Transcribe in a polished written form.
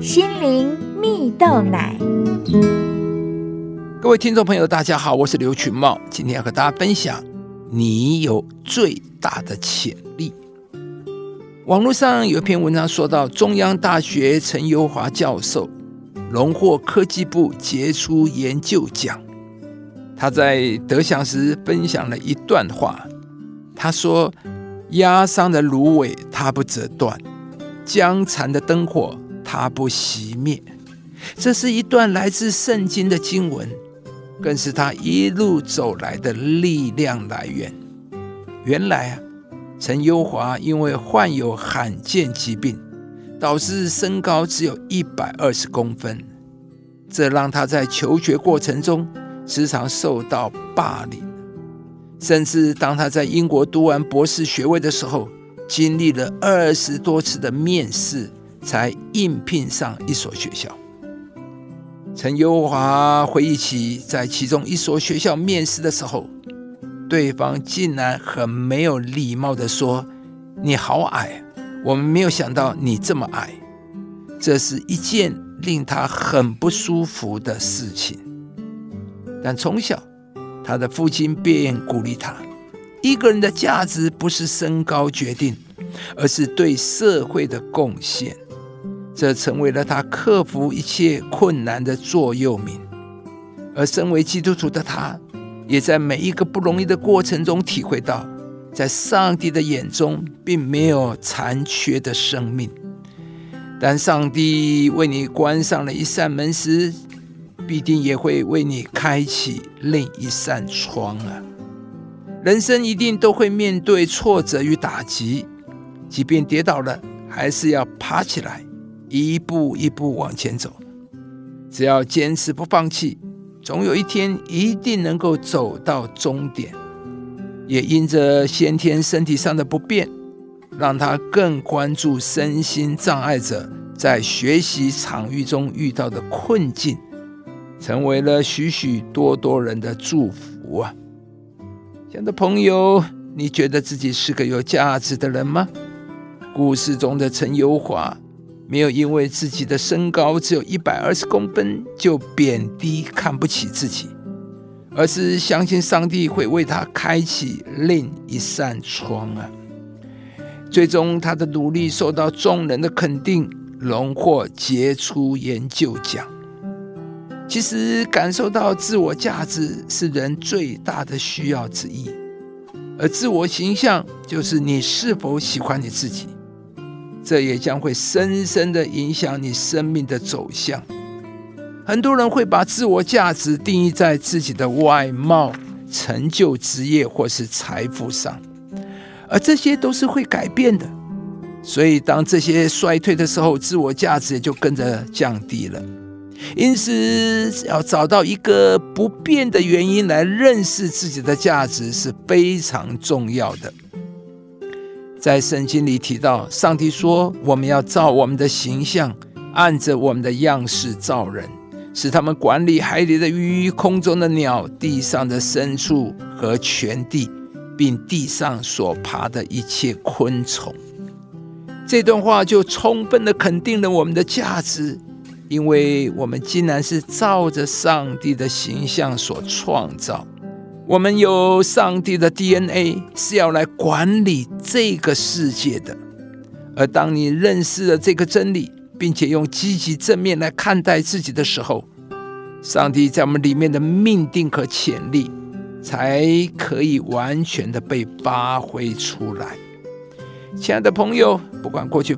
心灵蜜豆奶。 各位听众朋友大家好，我是刘群茂，今天要和大家分享你有最大的潜力。网络上有一篇文章说到，中央大学陈攸华教授荣获科技部杰出研究奖。他在得奖时分享了一段话，他说，压伤的芦苇它不折断，将残的灯火它不熄灭。这是一段来自圣经的经文，更是他一路走来的力量来源。原来陈攸华因为患有罕见疾病，导致身高只有120公分，这让他在求学过程中时常受到霸凌，甚至当他在英国读完博士学位的时候，经历了20多次的面试才应聘上一所学校。陈攸华回忆起在其中一所学校面试的时候，对方竟然很没有礼貌地说，你好矮，我们没有想到你这么矮。这是一件令他很不舒服的事情。但从小他的父亲便鼓励他，一个人的价值不是身高决定，而是对社会的贡献。这成为了他克服一切困难的座右铭。而身为基督徒的他，也在每一个不容易的过程中体会到，在上帝的眼中并没有残缺的生命。当上帝为你关上了一扇门时，必定也会为你开启另一扇窗啊！人生一定都会面对挫折与打击，即便跌倒了，还是要爬起来，一步一步往前走。只要坚持不放弃，总有一天一定能够走到终点。也因着先天身体上的不便，让他更关注身心障碍者在学习场域中遇到的困境，成为了许许多多人的祝福啊！亲爱的朋友，你觉得自己是个有价值的人吗？故事中的陈攸华没有因为自己的身高只有120公分就贬低看不起自己，而是相信上帝会为他开启另一扇窗啊！最终他的努力受到众人的肯定，荣获杰出研究奖。其实感受到自我价值是人最大的需要之一，而自我形象就是你是否喜欢你自己，这也将会深深地影响你生命的走向。很多人会把自我价值定义在自己的外貌、成就、职业或是财富上，而这些都是会改变的。所以当这些衰退的时候，自我价值也就跟着降低了。因此要找到一个不变的原因来认识自己的价值是非常重要的。在圣经里提到，上帝说我们要照我们的形象，按着我们的样式造人，使他们管理海里的鱼、空中的鸟、地上的牲畜和全地，并地上所爬的一切昆虫。这段话就充分地肯定了我们的价值，因为我们竟然是照着上帝的形象所创造。我们有上帝的 DNA， 是要来管理这个世界的。而当你认识了这个真理，并且用积极正面来看待自己的时候，上帝在我们里面的命定和潜力才可以完全的被发挥出来。亲爱的朋友，不管过去